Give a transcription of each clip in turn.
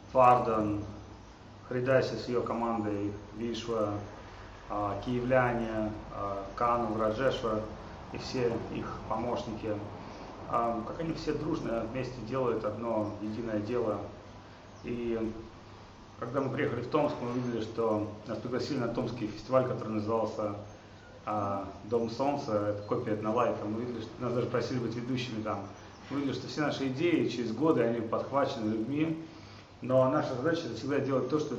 Фардан, Хридаси с ее командой, Вишва, киевляне, Кану, Раджешва и все их помощники, как они все дружно вместе делают одно единое дело. И когда мы приехали в Томск, мы увидели, что нас пригласили на томский фестиваль, который назывался «Дом солнца», это копия Этнолайфа. Мы видели, что нас даже просили быть ведущими там. Мы видели, что все наши идеи через годы, они подхвачены людьми, но наша задача это всегда делать то, что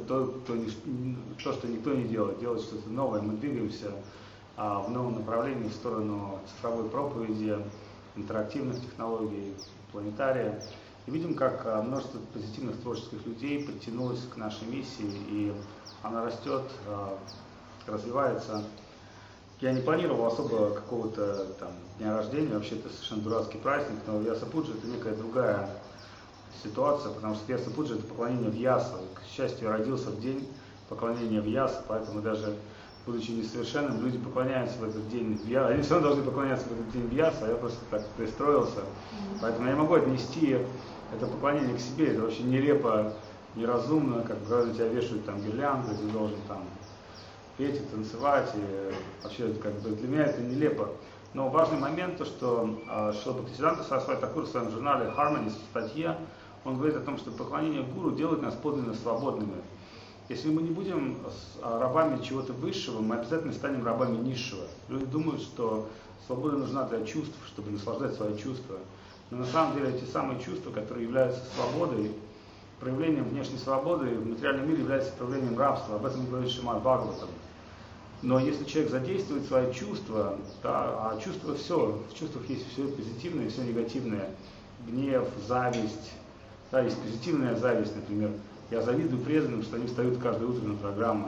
никто не делает, делать что-то новое. Мы двигаемся в новом направлении, в сторону цифровой проповеди, интерактивных технологий, планетария. И видим, как множество позитивных творческих людей подтянулось к нашей миссии, и она растет, развивается. Я не планировал особо какого-то там дня рождения, вообще это совершенно дурацкий праздник, но Вьяса-пуджа это некая другая ситуация, потому что Вьяса-пуджа это поклонение Вьяса. К счастью, я родился в день поклонения Вьяса, поэтому даже будучи несовершенным, люди поклоняются в этот день Вьяса. Они все равно должны поклоняться в этот день Вьяса, а я просто так пристроился. Поэтому я не могу отнести это поклонение к себе, это вообще нелепо, неразумно, как когда тебя вешают там гирлянды, ты должен там петь и танцевать, и вообще как бы для меня это нелепо. Но важный момент, то, что Шрила Бхактисиданта Сарасвати Такур в своем журнале Harmony в статье, он говорит о том, что поклонение гуру делает нас подлинно свободными. Если мы не будем рабами чего-то высшего, мы обязательно станем рабами низшего. Люди думают, что свобода нужна для чувств, чтобы наслаждать свои чувства. Но на самом деле эти самые чувства, которые являются свободой, проявлением внешней свободы в материальном мире является проявлением рабства. Об этом говорит Шримад Бхагаватам. Но если человек задействует свои чувства, да, а чувства все, в чувствах есть все позитивное и все негативное. Гнев, зависть, да, есть позитивная зависть, например. Я завидую преданным, что они встают каждое утро на программы.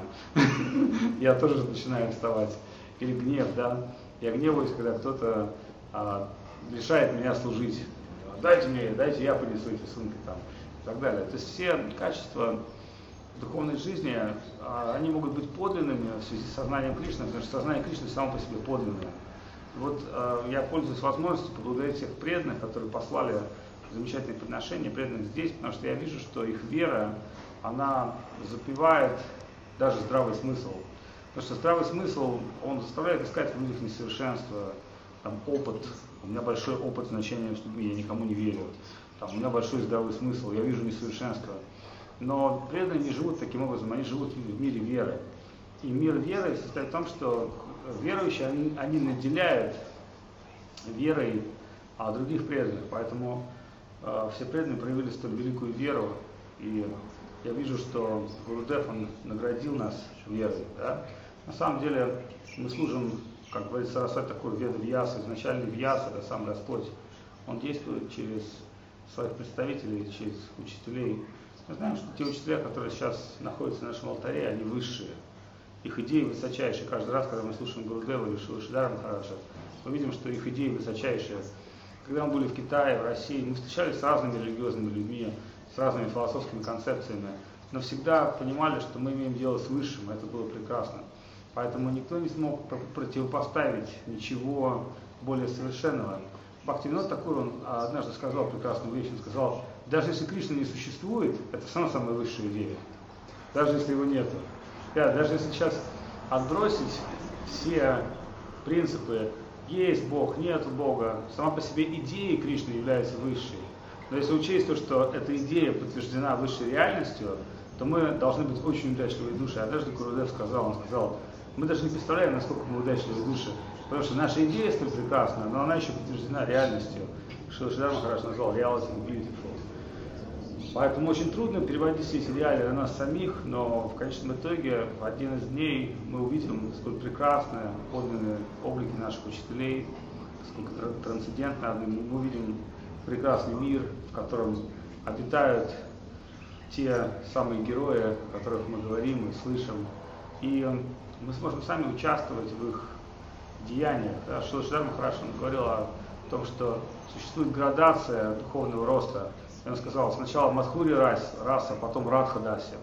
Я тоже начинаю вставать. Или гнев, да. Я гневаюсь, когда кто-то лишает меня служить. Дайте я понесу эти сумки там. И так далее. То есть все качества духовной жизни, они могут быть подлинными в связи с сознанием Кришны, потому что сознание Кришны само по себе подлинное. Вот я пользуюсь возможностью поблагодарить всех преданных, которые послали замечательные подношения, преданных здесь, потому что я вижу, что их вера, она запивает даже здравый смысл. Потому что здравый смысл, он заставляет искать в людях несовершенство, там, опыт. У меня большой опыт значения с людьми, я никому не верю. Там, у меня большой здравый смысл, я вижу несовершенство. Но преданные не живут таким образом, они живут в мире веры. И мир веры состоит в том, что верующие, они наделяют верой других преданных. Поэтому все преданные проявили столь великую веру. И я вижу, что Гурудев, он наградил нас верой. Да? На самом деле мы служим, как говорит Сарасвати Такур, Веда Вьяса, изначальный Вьяса, это сам Господь. Он действует через своих представителей, через учителей. Мы знаем, что те учителя, которые сейчас находятся на нашем алтаре, они высшие. Их идеи высочайшие. Каждый раз, когда мы слушаем Гурудева или Шидхара Махараджа, мы видим, что их идеи высочайшие. Когда мы были в Китае, в России, мы встречались с разными религиозными людьми, с разными философскими концепциями, но всегда понимали, что мы имеем дело с высшим, и это было прекрасно. Поэтому никто не смог противопоставить ничего более совершенного. Бхактивинода Такур, он однажды сказал прекрасную вещь, он сказал: даже если Кришна не существует, это все равно самая высшая идея. Даже если его нету. Даже если сейчас отбросить все принципы, есть Бог, нету Бога, сама по себе идея Кришны является высшей. Но если учесть то, что эта идея подтверждена высшей реальностью, то мы должны быть очень удачливые души. Однажды Гурудев сказал, мы даже не представляем, насколько мы удачливые души, потому что наша идея столь прекрасна, но она еще подтверждена реальностью. Шидхар Махарадж назвал reality beautiful. Поэтому очень трудно переводить все эти реалии на нас самих, но в конечном итоге в один из дней мы увидим, сколько прекрасны подлинные облики наших учителей, сколько трансцендентно мы увидим прекрасный мир, в котором обитают те самые герои, о которых мы говорим и слышим, и мы сможем сами участвовать в их деяниях. Шидхар Махарадж говорил о том, что существует градация духовного роста. И он сказал, сначала Мадхури раса, потом Радха Дасья.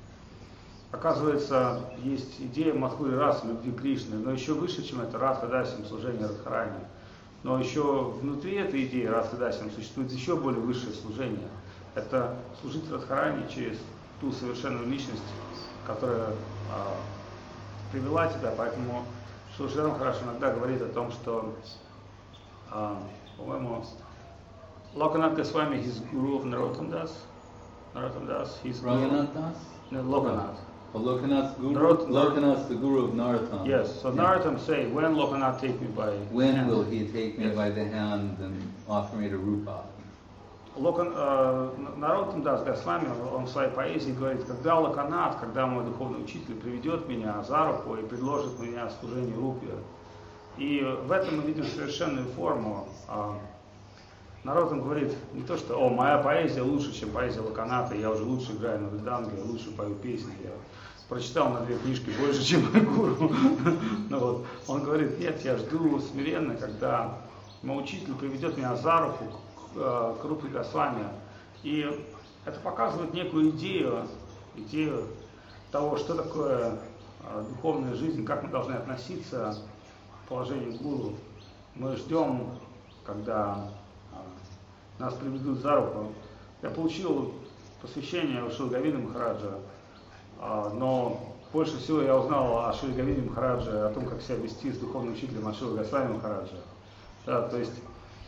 Оказывается, есть идея Мадхури расы, любви Кришны, но еще выше, чем это, Радха Дасьям, служение Радхарани. Но еще внутри этой идеи Радха Дасьям существует еще более высшее служение. это служить Радхарани через ту совершенную личность, которая привела тебя. Поэтому Шрила Шридхар Махарадж иногда говорит о том, что, по-моему, Lokanath Goswami, his guru of Narottam Das, he's Raghunath Das? No, Lokanath. Lokanath's guru? Lokanath's the guru of Narottam. Yes, so Narottam say, when Lokanath take me by When hand? will he take me by the hand and offer me to Rupa? Наротtam Дас Госвами, он в своей поэзии говорит, когда Локанат, когда мой духовный учитель приведет меня за руку и предложит меня служению Рупе. И в этом мы видим совершенную форму. Наротtam говорит не то, что моя поэзия лучше, чем поэзия Локаната, я уже лучше играю на вриданге, я лучше пою песни, я прочитал на 2 книжки больше, чем мой гуру. Вот. Он говорит, нет, я жду смиренно, когда мой учитель приведет меня за руку к Рупе Госвами. И это показывает некую идею того, что такое духовная жизнь, как мы должны относиться к положению гуру. Мы ждем, когда нас приведут за руку. Я получил посвящение у Шрилы Говинды Махараджа, но больше всего я узнал о Шриле Говинде Махарадже, о том, как себя вести с духовным учителем от Шрилы Госвами Махараджа. Да, то есть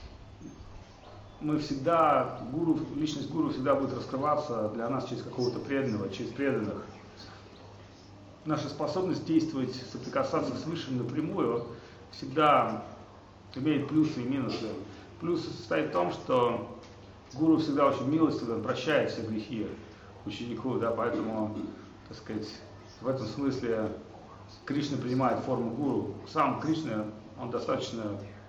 мы всегда, личность гуру всегда будет раскрываться для нас через какого-то преданного, через преданных. Наша способность действовать, соприкасаться с Высшим напрямую всегда имеет плюсы и минусы. Плюс состоит в том, что гуру всегда очень милостивый, он прощает все грехи ученику, да, поэтому, так сказать, в этом смысле Кришна принимает форму гуру. Сам Кришна, он достаточно,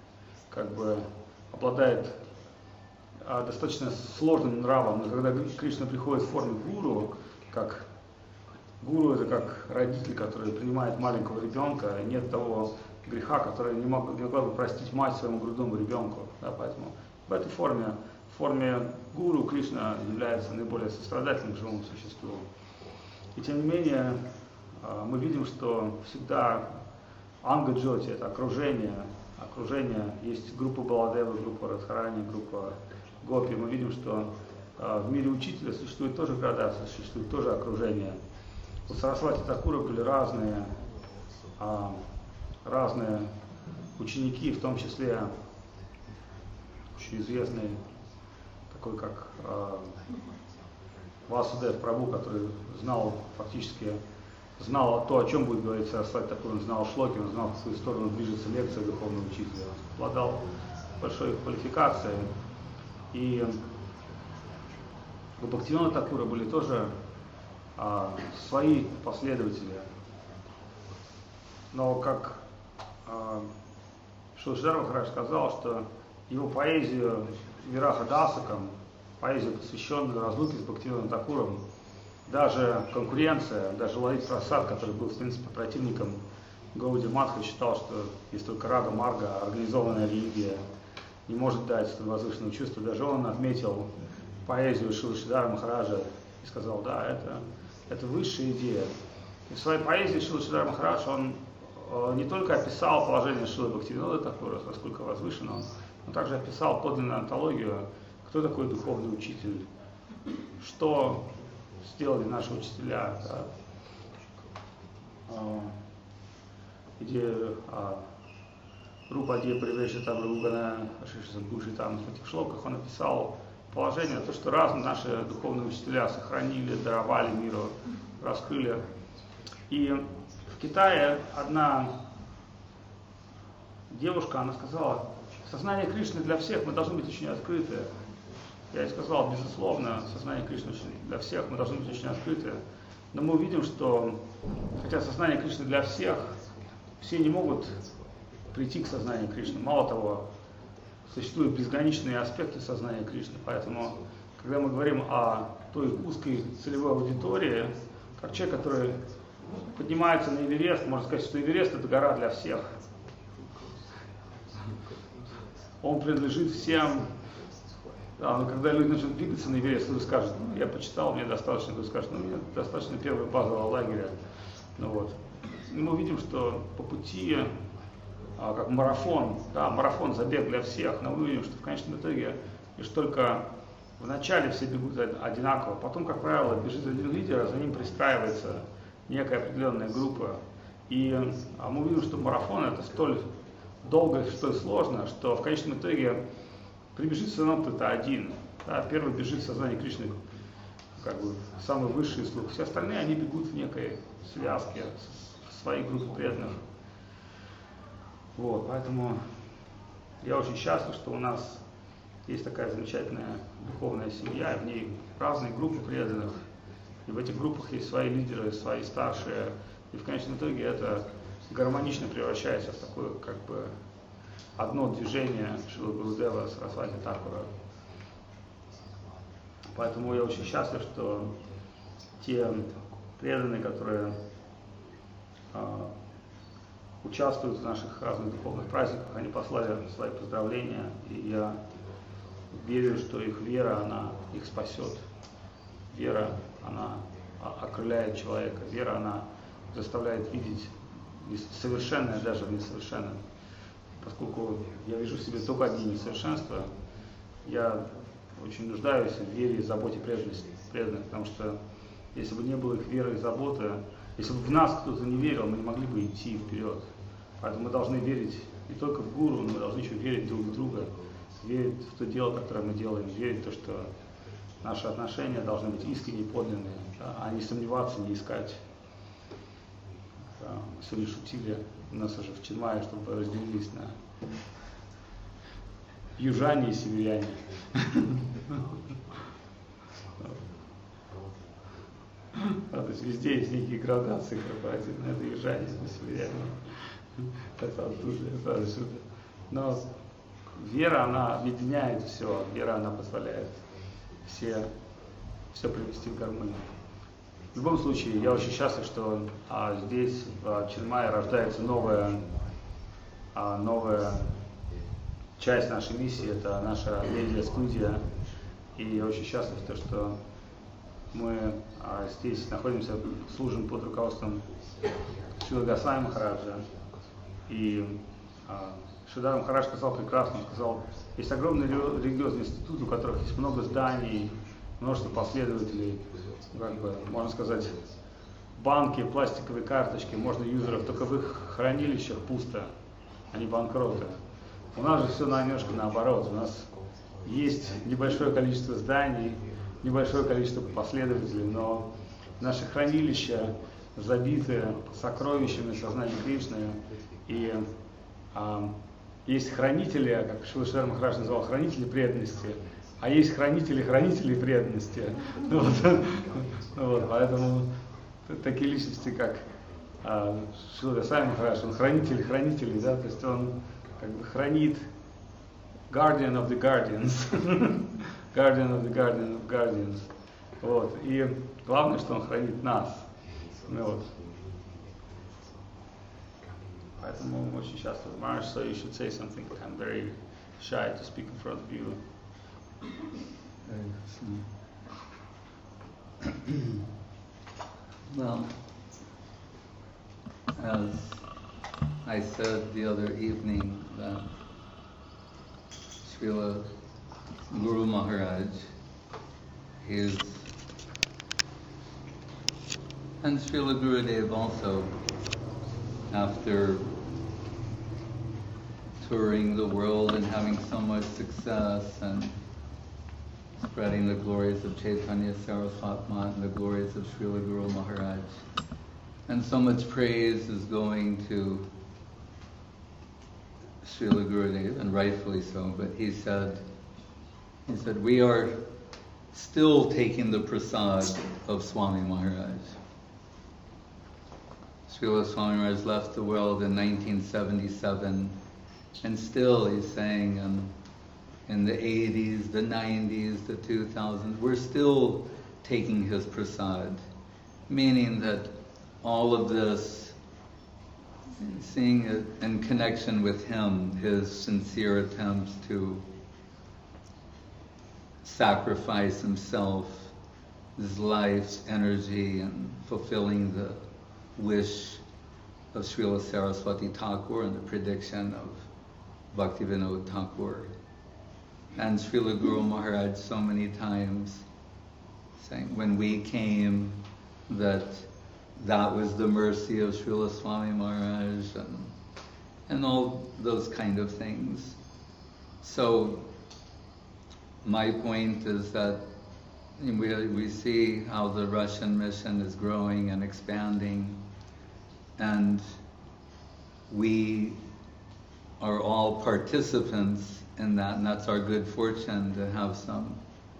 обладает достаточно сложным нравом, но когда Кришна приходит в форме гуру, как гуру это как родитель, который принимает маленького ребенка, нет того греха, который не могла бы простить мать своему грудному ребенку. Да, поэтому в этой форме гуру Кришна является наиболее сострадательным живым существом. И тем не менее, мы видим, что всегда Анга Джоти, это окружение, есть группа Баладева, группа Радхарани, группа Гопи. Мы видим, что в мире учителя существует тоже градация, существует тоже окружение. У Сарасвати Такура были разные ученики, в том числе очень известный, такой как Васудев Прабху, который знал то, о чем будет говорить Сарасвати Такур, он знал шлоки, он знал, в какую сторону движется лекция духовного учителя, он обладал большой квалификацией. И у Бхактивинода Такура были тоже свои последователи. Но как Шрила Шридхар Махарадж сказал, что его поэзию Вираха Дасакам, поэзию, посвященную разлуке с Бхактивинодом Такуром, даже конкуренция, даже Лалит Прасад, который был, в принципе, противником Гауди Матха, считал, что есть только Рага Марга, организованная религия, не может дать столь возвышенного чувства. Даже он отметил поэзию Шрилы Шридхара Махараджа и сказал, да, это высшая идея. И в своей поэзии Шрила Шридхар Махарадж, он не только описал положение Шрилы Бхактивинода Такура, насколько возвышен он, но также описал подлинную антологию, кто такой духовный учитель, что сделали наши учителя. Да. Где Рупадия Привеши там Ругана, Шиши там в этих шлоках он описал положение, то, что разные наши духовные учителя сохранили, даровали миру, раскрыли. И в Китае одна девушка, она сказала, сознание Кришны для всех, мы должны быть очень открыты. Я ей сказал, безусловно, сознание Кришны для всех, мы должны быть очень открыты. Но мы увидим, что, хотя сознание Кришны для всех, все не могут прийти к сознанию Кришны. Мало того, существуют безграничные аспекты сознания Кришны. Поэтому, когда мы говорим о той узкой целевой аудитории, как человек, который поднимается на Эверест, можно сказать, что Эверест – это гора для всех. Он принадлежит всем. Да, но когда люди начнут двигаться на Эверест, люди скажут, я почитал, мне достаточно, кто скажет, мне достаточно первого базового лагеря. И мы видим, что по пути, как марафон, забег для всех, но мы видим, что в конечном итоге лишь только вначале все бегут одинаково, потом, как правило, бежит один лидер, а за ним пристраивается некая определенная группа. И мы видим, что марафон это столь долго и столь сложно, что в конечном итоге прибежит все равно кто-то один. Да, первый бежит в сознании Кришны, как бы самый высший слух. Все остальные, они бегут в некой связке своей группы преданных. Вот, поэтому я очень счастлив, что у нас есть такая замечательная духовная семья, в ней разные группы преданных, и в этих группах есть свои лидеры, свои старшие, и в конечном итоге это гармонично превращается в такое, как бы, одно движение Шрилы Гурудева Сарасвати Такура. Поэтому я очень счастлив, что те преданные, которые участвуют в наших разных духовных праздниках, они послали свои поздравления, и я верю, что их вера, она их спасет. Вера, она окрыляет человека, вера, она заставляет видеть совершенное даже в несовершенном. Поскольку я вижу в себе только одни несовершенства, я очень нуждаюсь в вере и заботе преданных, потому что если бы не было их веры и заботы, если бы в нас кто-то не верил, мы не могли бы идти вперед. Поэтому мы должны верить не только в гуру, но мы должны еще верить друг в друга, верить в то дело, которое мы делаем, верить в то, что наши отношения должны быть искренние, подлинные, да, а не сомневаться, не искать. Да, мы сегодня шутили, у нас уже в Ченмае, чтобы разделились на южане и северяне. То есть везде есть некие градации корпоративные, это южане, это северяне. Но вера, она объединяет все, вера, она позволяет все привести в гармонию. В любом случае, я очень счастлив, что здесь, в Ченмае, рождается новая часть нашей миссии, это наша медиа-студия. И я очень счастлив, что мы здесь находимся, служим под руководством Шрилы Госвами Махараджа. И Шридхар Махарадж сказал прекрасно, сказал, есть огромный религиозный институт, у которых есть много зданий, множество последователей, как бы, можно сказать, банки, пластиковые карточки, можно юзеров, только в их хранилищах пусто, они банкроты. У нас же все немножко наоборот, у нас есть небольшое количество зданий, небольшое количество последователей, но наши хранилища забиты сокровищами сознания Кришны, и есть хранители, как Шрила Махарадж называл, хранители преданности, а есть хранители преданности. Вот, поэтому такие личности, как Шрила Госвами Махарадж, он хранитель хранителей, да, то есть он как бы хранит guardian of the guardians, guardian of the guardian of guardians. Вот, и главное, что он хранит нас. Вот. Поэтому очень счастлив. Maharaj, so you should say something. I'm very shy to speak in front of you. Well, as I said the other evening, that Srila Guru Maharaj is, and Srila Gurudev also, after touring the world and having so much success and spreading the glories of Chaitanya Saraswati and the glories of Srila Guru Maharaj. And so much praise is going to Srila Gurudev, and rightfully so, but he said, we are still taking the prasad of Swami Maharaj. Srila Swami Maharaj left the world in 1977, and still he's saying in the 80s, the 90s, the 2000s, we're still taking his prasad, meaning that all of this, seeing it in connection with him, his sincere attempts to sacrifice himself, his life's energy, and fulfilling the wish of Srila Saraswati Thakur and the prediction of Bhaktivinoda Thakur. And Srila Guru Maharaj so many times saying, when we came, that was the mercy of Srila Swami Maharaj, and all those kind of things. So my point is that we see how the Russian mission is growing and expanding, and we are all participants in that, and that's our good fortune to have some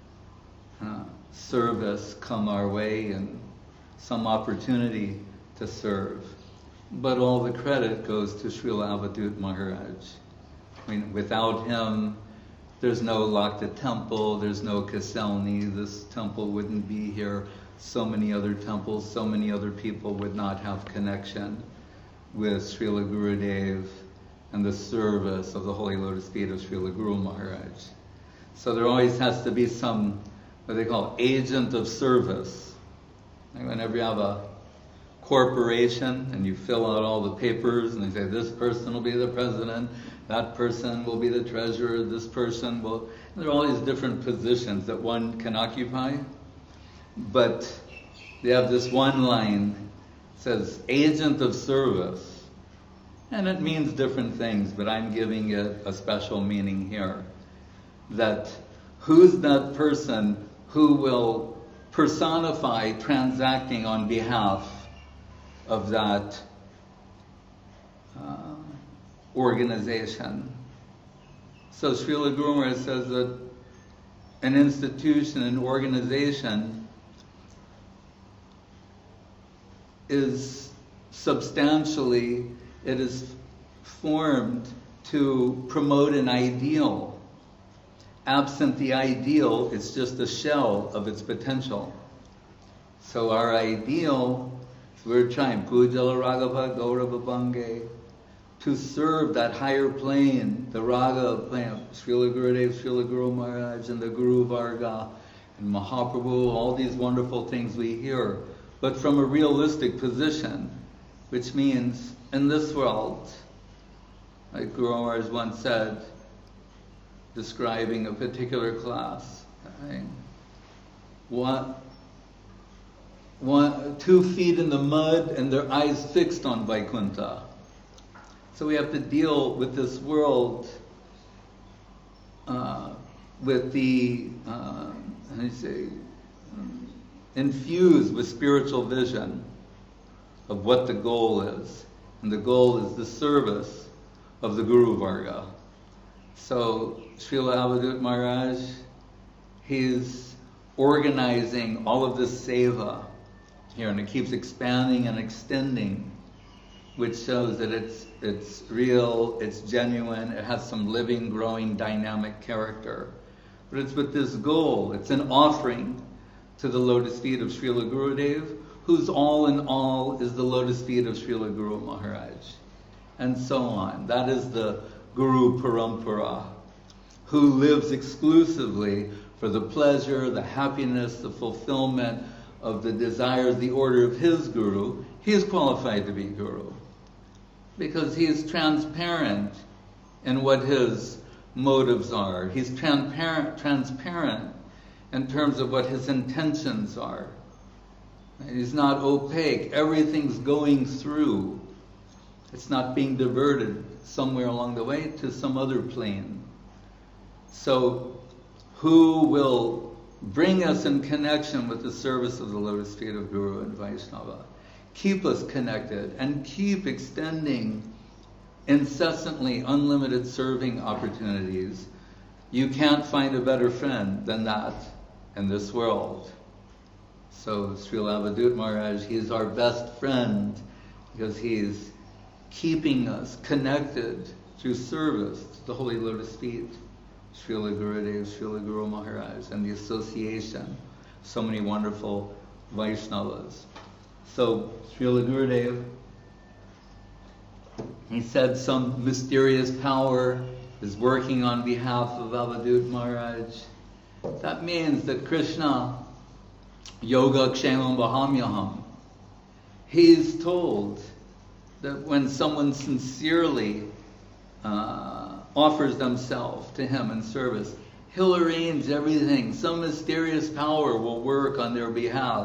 service come our way and some opportunity to serve. But all the credit goes to Srila Avadut Maharaj. I mean, without him, there's no Lakta temple, there's no Kaselni, this temple wouldn't be here. So many other temples, so many other people would not have connection with Srila Gurudev and the service of the Holy Lotus Feet of Srila Guru Maharaj. So there always has to be some, what they call, agent of service. Like whenever you have a corporation and you fill out all the papers and they say this person will be the president, that person will be the treasurer, this person will... There are all these different positions that one can occupy, but they have this one line, it says agent of service. And it means different things, but I'm giving it a special meaning here. That who's that person who will personify transacting on behalf of that organization? So Srila Guru Maharaj says that an institution, an organization is substantially, it is formed to promote an ideal. Absent the ideal, it's just a shell of its potential. So our ideal, we're trying, Pujala Raghava Gaurava Bange, to serve that higher plane, the Raga plane of Srila Gurudev, Srila Guru Maharaj, and the Guru Varga, and Mahaprabhu, all these wonderful things we hear, but from a realistic position, which means in this world, like Guru Maharaj once said, describing a particular class, right? 2 feet in the mud and their eyes fixed on Vaikuntha. So we have to deal with this world with the, infused with spiritual vision of what the goal is. And the goal is the service of the Guru Varga. So Srila Avadut Maharaj, he's organizing all of this seva here, and it keeps expanding and extending, which shows that it's real, it's genuine, it has some living, growing, dynamic character. But it's with this goal, it's an offering to the lotus feet of Srila Gurudev, whose all in all is the lotus feet of Srila Guru Maharaj, and so on. That is the Guru Parampara, who lives exclusively for the pleasure, the happiness, the fulfillment of the desires, the order of his Guru. He is qualified to be Guru, because he is transparent in what his motives are. He's transparent in terms of what his intentions are. He's not opaque. Everything's going through. It's not being diverted somewhere along the way to some other plane. So, who will bring us in connection with the service of the lotus feet of Guru and Vaishnava? Keep us connected and keep extending incessantly unlimited serving opportunities. You can't find a better friend than that in this world. So Srila Avadut Maharaj, he is our best friend because he is keeping us connected through service to the Holy Lotus Feet, Srila Gurudev, Srila Guru Maharaj, and the association. So many wonderful Vaishnavas. So Srila Gurudev, he said some mysterious power is working on behalf of Avadut Maharaj. That means that Krishna, Yoga Kshemam Vahamyaham, he's told that when someone sincerely offers themselves to him in service, He'll arrange everything. Some mysterious power will work on their behalf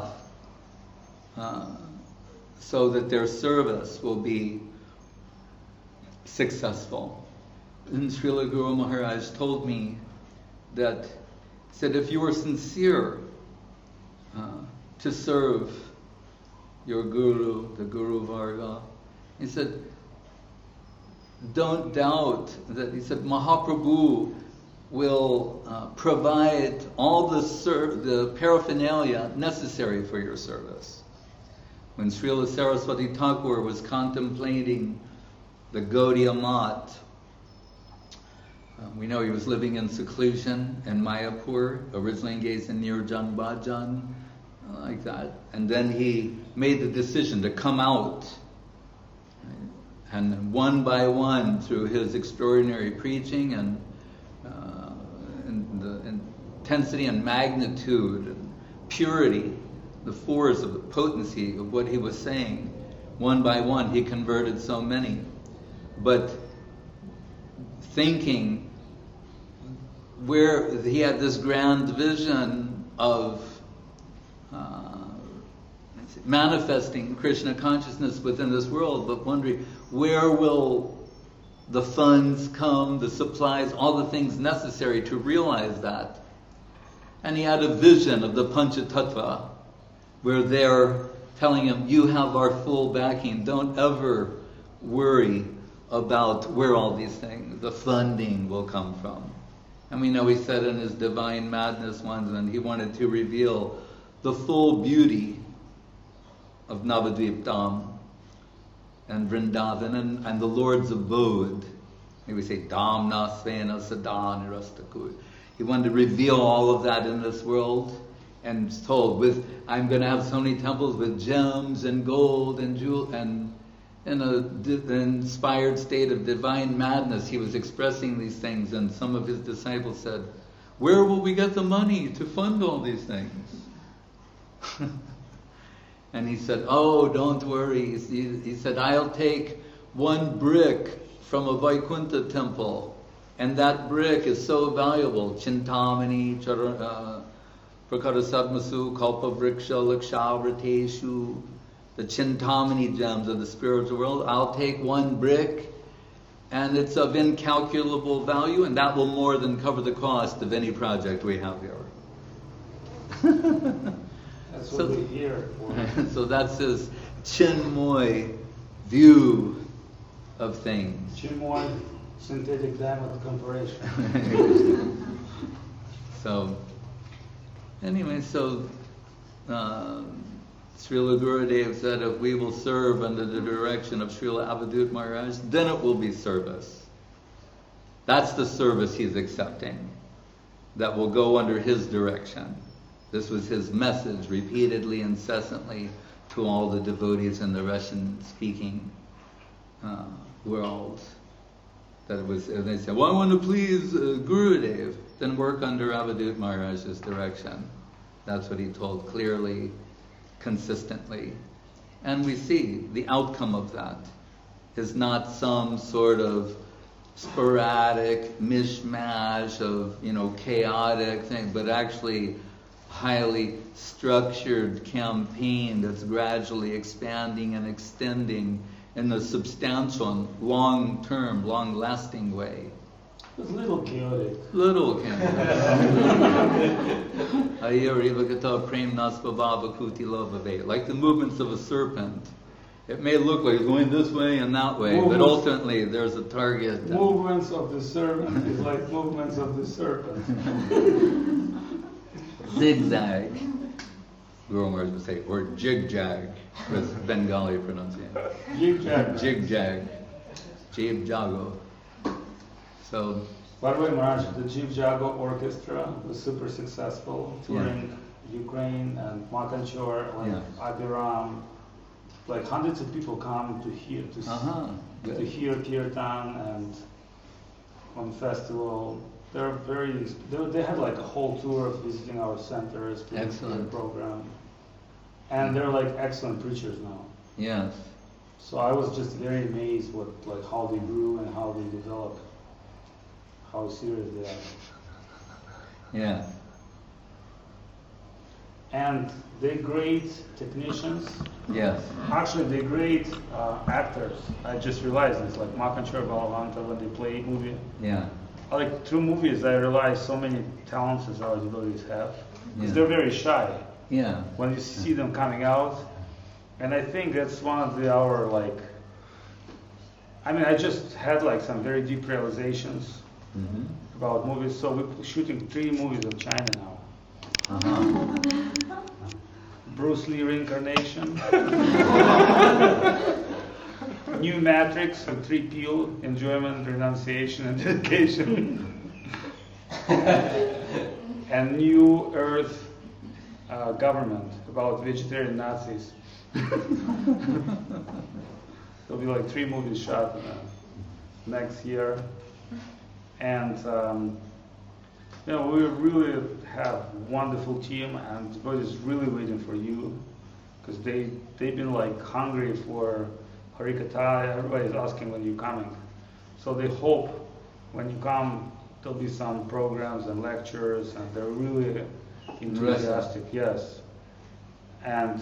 so that their service will be successful. And Srila Guru Maharaj told me that, said, if you are sincere to serve your Guru, the Guru Varga, he said, don't doubt that, he said, Mahaprabhu will provide all the paraphernalia necessary for your service. When Srila Saraswati Thakur was contemplating the Gaudiya Math, we know he was living in seclusion in Mayapur, originally engaged in Nirjan Bhajan, like that. And then he made the decision to come out. And one by one, through his extraordinary preaching and the intensity and magnitude and purity, the force of the potency of what he was saying, one by one he converted so many. But thinking where he had this grand vision of manifesting Krishna consciousness within this world, but wondering where will the funds come, the supplies, all the things necessary to realize that. And he had a vision of the Panchatattva, where they're telling him, you have our full backing, don't ever worry about where all these things, the funding will come from. And we know he said in his Divine Madness once, when he wanted to reveal the full beauty of Navadvip Dham and Vrindavan and the Lord's abode. We say, Dham Nasvena Sada Nirastakur. He wanted to reveal all of that in this world, and told, I'm going to have so many temples with gems and gold and jewel, and in an inspired state of divine madness, he was expressing these things, and some of his disciples said, where will we get the money to fund all these things? And he said, oh, don't worry. He said, I'll take one brick from a Vaikuntha temple, and that brick is so valuable. Chintamani, Prakara Sadmasu, Kalpa Vriksha, Lakshavrateshu, the Chintamani gems of the spiritual world. I'll take one brick, and it's of incalculable value, and that will more than cover the cost of any project we have here. That's what we hear. So that's his Chinmoy view of things. Chinmoy, synthetic diamond comparison. So, anyway, so Srila Gurudev said, if we will serve under the direction of Srila Avadut Maharaj, then it will be service. That's the service he's accepting, that will go under his direction. This was his message repeatedly, incessantly, to all the devotees in the Russian-speaking world. That it was, and they said, well, I want to please Gurudev, then work under Avadut Maharaj's direction. That's what he told clearly, consistently. And we see the outcome of that is not some sort of sporadic mishmash of, chaotic thing, but actually highly structured campaign that's gradually expanding and extending in a substantial, long-term, long-lasting way. It's a little chaotic. Little chaotic. Like the movements of a serpent. It may look like it's going this way and that way, but ultimately there's a target. Movements of the serpent is like movements of the serpent. Zigzag, Guru Maharaj would say, or jig-jag, with Bengali pronunciation. Jig-jag. Jig-jag. Jib-jago. So, by the way, Maharaj, the Jiv-Jago Orchestra was super successful, touring Ukraine and Makanchor, Abiram. Like hundreds of people come to hear kirtan and on festival. They had like a whole tour of visiting our centers, excellent program, and they're like excellent preachers now. Yes. So I was just very amazed how they grew and how they developed, how serious they are. Yeah. And they're great technicians. Yes. Actually, they're great actors. I just realized this, like Makanchur Balavanta, when they play movie. Yeah. Like through movies, I realize so many talents as eligibilities have. Because Yeah. they're very shy. Yeah. When you see them coming out. And I think that's one of our like, I mean, I just had like some very deep realizations Mm-hmm. about movies. So we're shooting 3 movies of China now. Uh-huh. Bruce Lee reincarnation. New Matrix and 3PO, enjoyment, renunciation, and dedication. And New Earth government about vegetarian Nazis. There'll be like 3 movies shot next year. And you know, we really have wonderful team, and everybody's really waiting for you, because they've been like hungry for Harikata. Everybody's asking when you're coming, so they hope when you come there'll be some programs and lectures, and they're really enthusiastic. Yes, and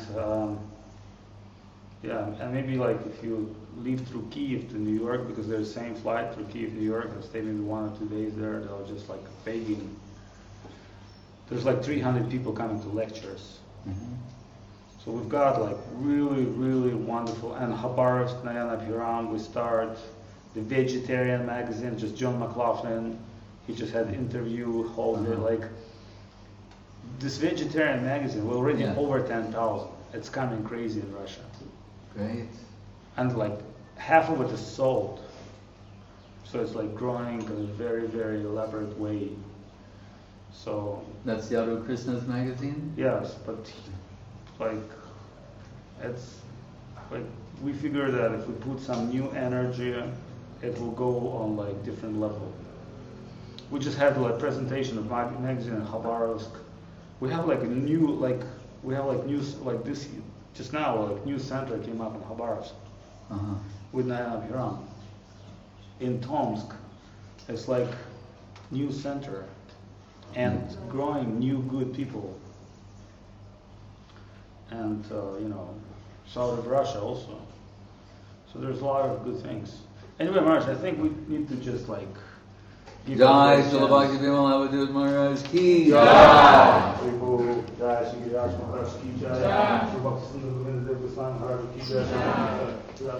yeah, and maybe like if you leave through Kyiv to New York, because there's the same flight through Kyiv, New York, and stay maybe 1 or 2 days there, they'll just like begging. There's like 300 people coming to lectures. Mm-hmm. So we've got like really, really wonderful, and Khabarovsk, Nayana Piram, we start the Vegetarian magazine, just John McLaughlin, he just had an interview, whole day, like, this Vegetarian magazine, we're already over 10,000. It's coming crazy in Russia. Great. And like half of it is sold. So it's like growing in a very, very elaborate way. So That's Yadu Krishna's magazine? yes, but like it's like we figure that if we put some new energy, it will go on like different level. We just had like presentation of my magazine in Khabarovsk. We have like a new news like this just now, like news center came up in Khabarovsk with Nayana Piram. In Tomsk, it's like news center and growing new good people. And you know, south of Russia also. So there's a lot of good things. Anyway, Marsh, I think we need to just like give Jai a Srila Bhakti Vimal Avadut Maharaj ki Jai. Jai Shri Giraj Maharaj ki Jai. Shri Bhakti Sundar Govinda Dev Goswami Maharaj ki Jai.